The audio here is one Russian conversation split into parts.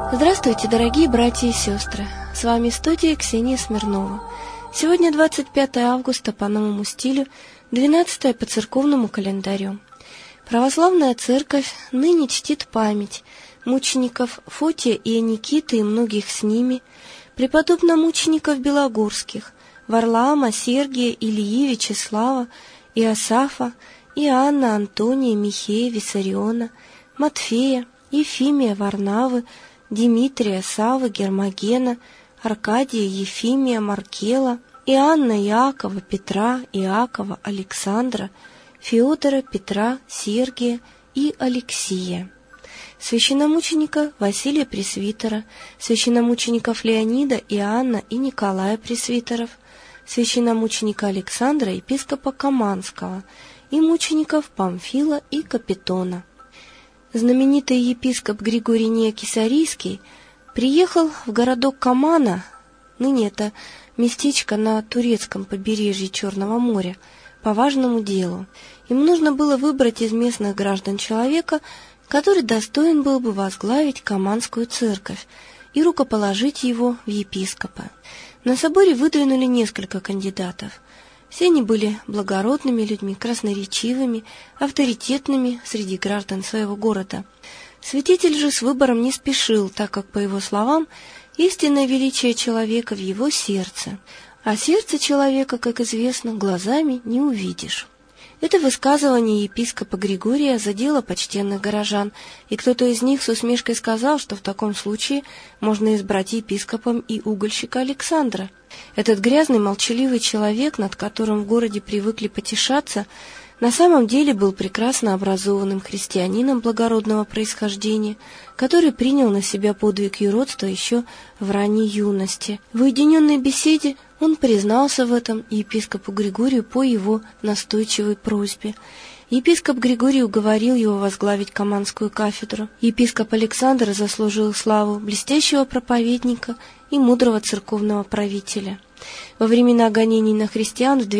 Здравствуйте, дорогие братья и сестры! С вами студия Ксения Смирнова. Сегодня 25 августа по новому стилю, 12 по церковному календарю. Православная церковь ныне чтит память мучеников Фотия и Никиты и многих с ними, преподобномучеников Белогорских, Варлаама, Сергия, Ильи, Вячеслава, Иосафа, Иоанна, Антония, Михея, Виссариона, Матфея, Ефимия, Варнавы, Димитрия, Савы, Гермогена, Аркадия, Ефимия, Маркела, Иоанна, Иакова, Петра, Иакова, Александра, Феодора, Петра, Сергия и Алексия, священномученика Василия Пресвитера, священномучеников Леонида, Иоанна и Николая Пресвитеров, священномученика Александра, епископа Каманского, и мучеников Памфила и Капитона. Знаменитый епископ Григорий Неокесарийский приехал в городок Камана, ныне это местечко на турецком побережье Черного моря, по важному делу. Им нужно было выбрать из местных граждан человека, который достоин был бы возглавить Каманскую церковь и рукоположить его в епископы. На соборе выдвинули несколько кандидатов. Все они были благородными людьми, красноречивыми, авторитетными среди граждан своего города. Святитель же с выбором не спешил, так как, по его словам, истинное величие человека в его сердце, а сердце человека, как известно, глазами не увидишь. Это высказывание епископа Григория задело почтенных горожан, и кто-то из них с усмешкой сказал, что в таком случае можно избрать епископом и угольщика Александра. Этот грязный, молчаливый человек, над которым в городе привыкли потешаться, на самом деле был прекрасно образованным христианином благородного происхождения, который принял на себя подвиг юродства еще в ранней юности. В уединенной беседе он признался в этом епископу Григорию по его настойчивой просьбе. Епископ Григорий уговорил его возглавить Каманскую кафедру. Епископ Александр заслужил славу блестящего проповедника и мудрого церковного правителя. Во времена гонений на христиан в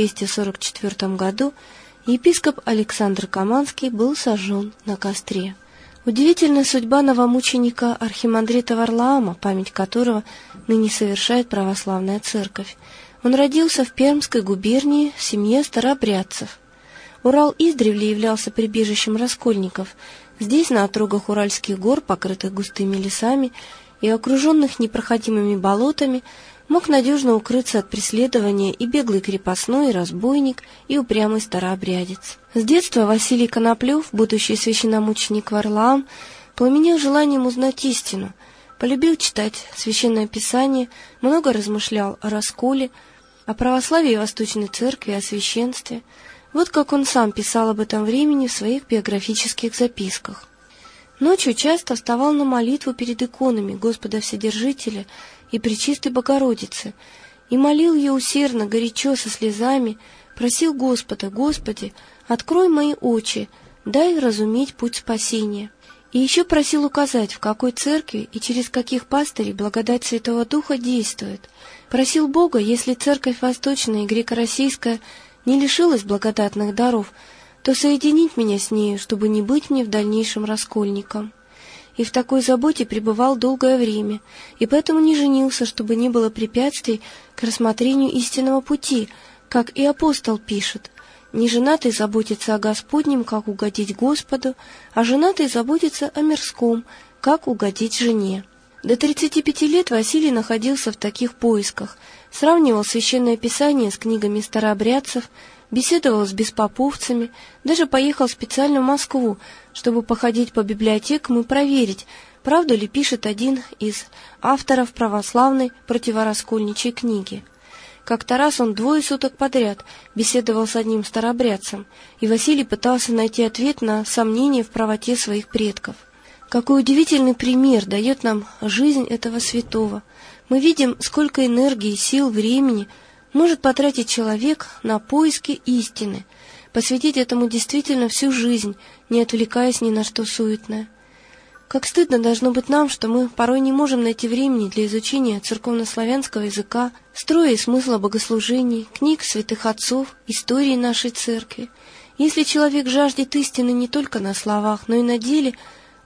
244 году епископ Александр Каманский был сожжен на костре. Удивительная судьба новомученика архимандрита Варлаама, память которого ныне совершает православная церковь. Он родился в Пермской губернии в семье старообрядцев. Урал издревле являлся прибежищем раскольников. Здесь, на отрогах Уральских гор, покрытых густыми лесами и окруженных непроходимыми болотами, мог надежно укрыться от преследования и беглый крепостной, и разбойник, и упрямый старообрядец. С детства Василий Коноплев, будущий священномученик Варлаам, пламенел желанием узнать истину, полюбил читать Священное Писание, много размышлял о расколе, о православии и Восточной Церкви, о священстве. Вот как он сам писал об этом времени в своих биографических записках. Ночью часто вставал на молитву перед иконами Господа Вседержителя и Пречистой Богородицы, и молил ее усердно, горячо, со слезами, просил Господа: «Господи, открой мои очи, дай разуметь путь спасения». И еще просил указать, в какой церкви и через каких пастырей благодать Святого Духа действует. Просил Бога, если церковь восточная и греко-российская не лишилась благодатных даров, то соединить меня с нею, чтобы не быть мне в дальнейшем раскольником. И в такой заботе пребывал долгое время, и поэтому не женился, чтобы не было препятствий к рассмотрению истинного пути, как и апостол пишет: «Неженатый заботится о Господнем, как угодить Господу, а женатый заботится о мирском, как угодить жене». До 35 лет Василий находился в таких поисках, сравнивал Священное Писание с книгами старообрядцев, беседовал с беспоповцами, даже поехал специально в Москву, чтобы походить по библиотекам и проверить, правду ли пишет один из авторов православной противораскольничьей книги. Как-то раз он 2 суток подряд беседовал с одним старообрядцем, и Василий пытался найти ответ на сомнения в правоте своих предков. Какой удивительный пример дает нам жизнь этого святого. Мы видим, сколько энергии, сил, времени может потратить человек на поиски истины, посвятить этому действительно всю жизнь, не отвлекаясь ни на что суетное. Как стыдно должно быть нам, что мы порой не можем найти времени для изучения церковнославянского языка, строя и смысла богослужений, книг святых отцов, истории нашей церкви. Если человек жаждет истины не только на словах, но и на деле,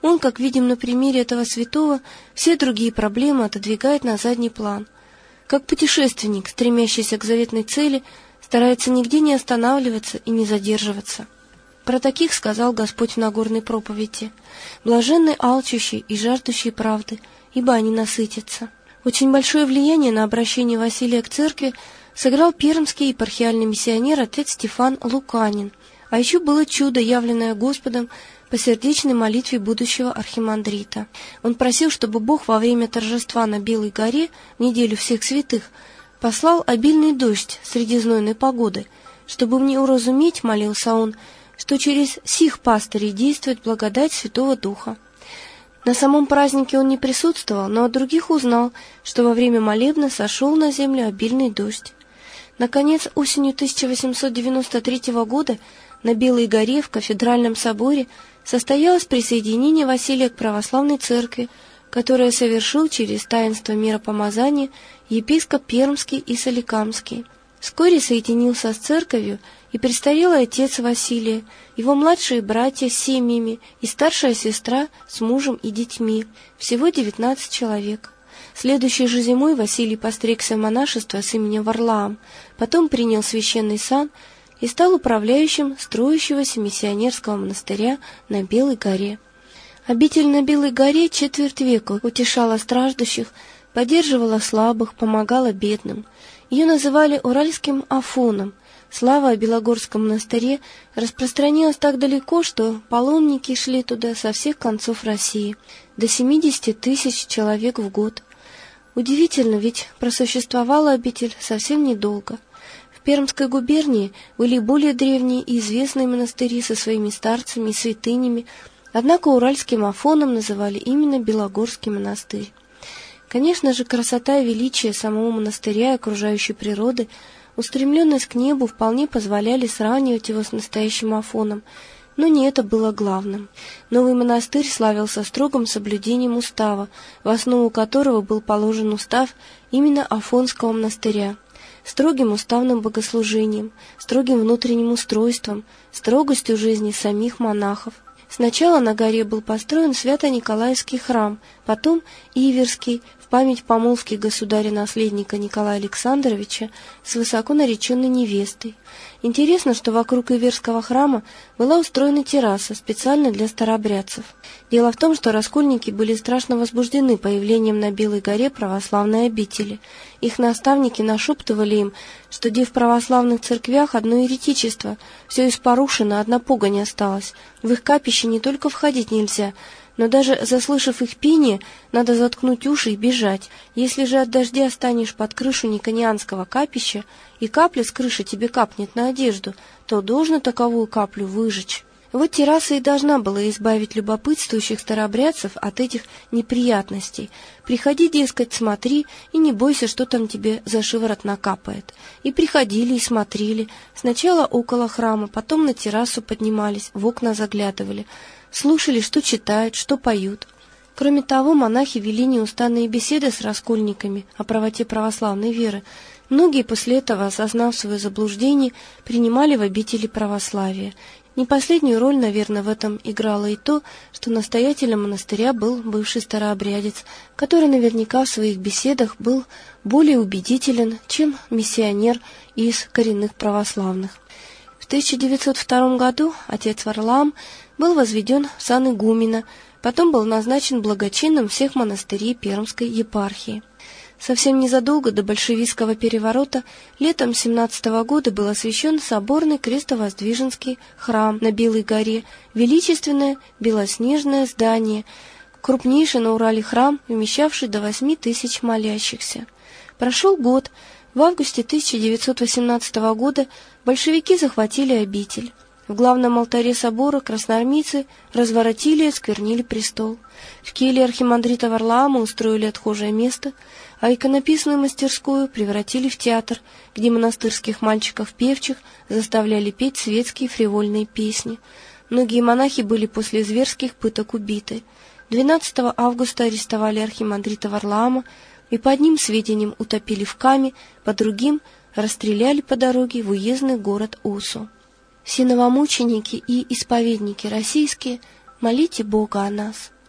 Он, как видим на примере этого святого, все другие проблемы отодвигает на задний план. Как путешественник, стремящийся к заветной цели, старается нигде не останавливаться и не задерживаться. Про таких сказал Господь в Нагорной проповеди: «Блаженны алчущие и жаждущие правды, ибо они насытятся». Очень большое влияние на обращение Василия к церкви сыграл пермский епархиальный миссионер отец Стефан Луканин, а еще было чудо, явленное Господом по сердечной молитве будущего архимандрита. Он просил, чтобы Бог во время торжества на Белой горе, в неделю всех святых, послал обильный дождь среди знойной погоды, чтобы мне уразуметь, молился он, что через сих пастырей действует благодать Святого Духа. На самом празднике он не присутствовал, но от других узнал, что во время молебна сошел на землю обильный дождь. Наконец, осенью 1893 года на Белой горе в кафедральном соборе состоялось присоединение Василия к православной церкви, которое совершил через таинство миропомазания епископ Пермский и Соликамский. Вскоре соединился с церковью и престарелый отец Василия, его младшие братья с семьями и старшая сестра с мужем и детьми, всего 19 человек. Следующей же зимой Василий постригся в монашество с именем Варлаам, потом принял священный сан и стал управляющим строящегося миссионерского монастыря на Белой горе. Обитель на Белой горе четверть века утешала страждущих, поддерживала слабых, помогала бедным. Ее называли Уральским Афоном. Слава о Белогорском монастыре распространилась так далеко, что паломники шли туда со всех концов России, до 70 тысяч человек в год. Удивительно, ведь просуществовала обитель совсем недолго. В Пермской губернии были более древние и известные монастыри со своими старцами и святынями, однако Уральским Афоном называли именно Белогорский монастырь. Конечно же, красота и величие самого монастыря и окружающей природы, устремленность к небу вполне позволяли сравнивать его с настоящим Афоном, но не это было главным. Новый монастырь славился строгим соблюдением устава, в основу которого был положен устав именно Афонского монастыря, строгим уставным богослужением, строгим внутренним устройством, строгостью жизни самих монахов. Сначала на горе был построен Свято-Николаевский храм, потом Иверский, в память помолвки государя-наследника Николая Александровича с высоко нареченной невестой. Интересно, что вокруг Иверского храма была устроена терраса специально для старообрядцев. Дело в том, что раскольники были страшно возбуждены появлением на Белой горе православной обители. Их наставники нашептывали им, что где в православных церквях одно еретичество, все испорушено, одна погонь осталась. В их капище не только входить нельзя, но даже заслышав их пение, надо заткнуть уши и бежать. Если же от дождя станешь под крышу никонианского капища, и капля с крыши тебе капнет на одежду, то должно таковую каплю выжечь. Вот терраса и должна была избавить любопытствующих старообрядцев от этих неприятностей. Приходи, дескать, смотри, и не бойся, что там тебе за шиворот накапает. И приходили, и смотрели. Сначала около храма, потом на террасу поднимались, в окна заглядывали. Слушали, что читают, что поют. Кроме того, монахи вели неустанные беседы с раскольниками о правоте православной веры. Многие после этого, осознав свое заблуждение, принимали в обители православия. Не последнюю роль, наверное, в этом играло и то, что настоятелем монастыря был бывший старообрядец, который наверняка в своих беседах был более убедителен, чем миссионер из коренных православных. В 1902 году отец Варлаам был возведен в сан игумена, потом был назначен благочинным всех монастырей Пермской епархии. Совсем незадолго до большевистского переворота, летом 1917 года был освящен соборный крестовоздвиженский храм на Белой горе, величественное белоснежное здание, крупнейший на Урале храм, вмещавший до 8 тысяч молящихся. Прошел год. В августе 1918 года большевики захватили обитель. В главном алтаре собора красноармейцы разворотили и осквернили престол. В келье архимандрита Варлаама устроили отхожее место, а иконописную мастерскую превратили в театр, где монастырских мальчиков-певчих заставляли петь светские фривольные песни. Многие монахи были после зверских пыток убиты. 12 августа арестовали архимандрита Варлаама и по одним сведениям утопили в Каме, по другим расстреляли по дороге в уездный город Усу. Все новомученики и исповедники российские, молите Бога о нас.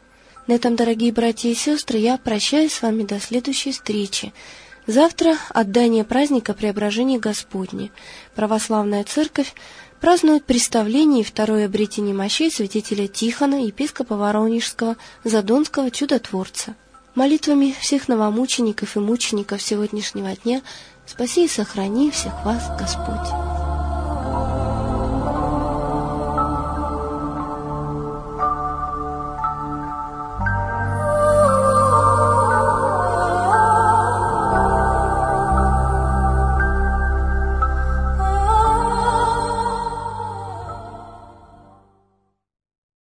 На этом, дорогие братья и сестры, я прощаюсь с вами до следующей встречи. Завтра отдание праздника Преображения Господне. Православная Церковь празднует представление и второе обретение мощей святителя Тихона, епископа Воронежского, Задонского, чудотворца. Молитвами всех новомучеников и мучеников сегодняшнего дня спаси и сохрани всех вас Господь.